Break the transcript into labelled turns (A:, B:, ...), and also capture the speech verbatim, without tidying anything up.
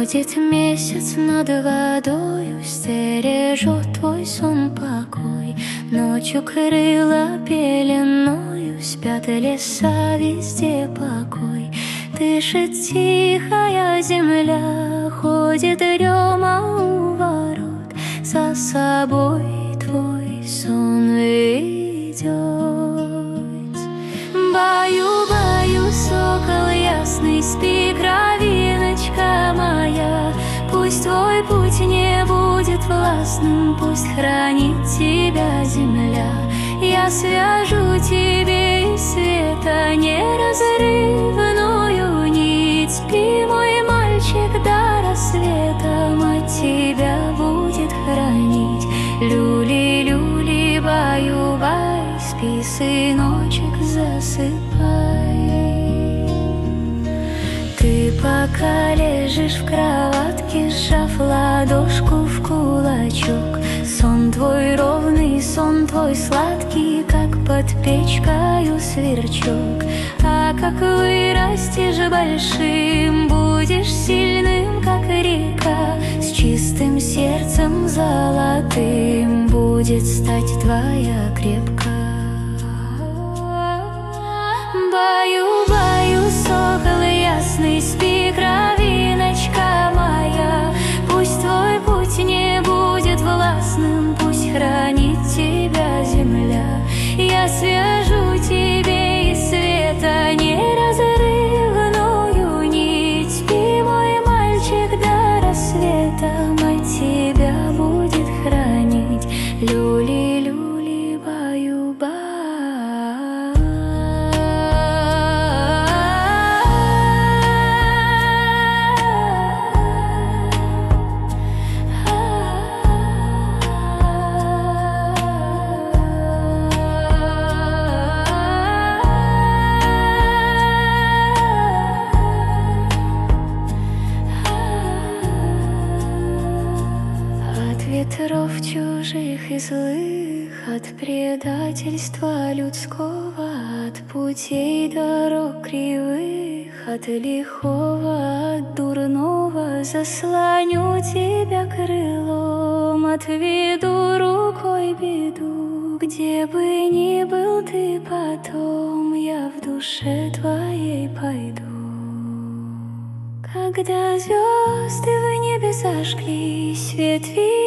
A: Будет месяц над водою, стережет твой сон покой. Ночью крыла пеленою, спят леса, везде покой. Дышит тихая земля, ходит дрема у ворот, за собой твой сон ведет. Баю, баю, сокол ясный, спи, кровиночка моя. Пусть твой путь не будет властным, пусть хранит тебя земля. Я свяжу тебе из света неразрывную нить. Спи, мой мальчик, до рассвета, мать тебя будет хранить. Люли, люли, баю, бай, спи, сыночек, засыпай. Ты пока лежишь в кроватке, сжав ладошку в кулачок, сон твой ровный, сон твой сладкий, как под печкою сверчок. А как вырастешь большим, будешь сильным, как река, с чистым сердцем золотым будет стать твоя крепка. Баю, баю, сокол ясный, спи, кровиночка моя. Пусть твой путь не будет властным, пусть хранит тебя земля. Я свяжу тебе из света неразрывную нить. Спи, мой мальчик, до рассвета, мать тебя будет хранить. Люли, люли, баю, бай. Ветров чужих и злых, от предательства людского, от путей дорог кривых, от лихого, от дурного заслоню тебя крылом, отведу рукой беду. Где бы ни был ты потом, я в душе твоей пойду. Когда звезды в небе зажглись, свет виден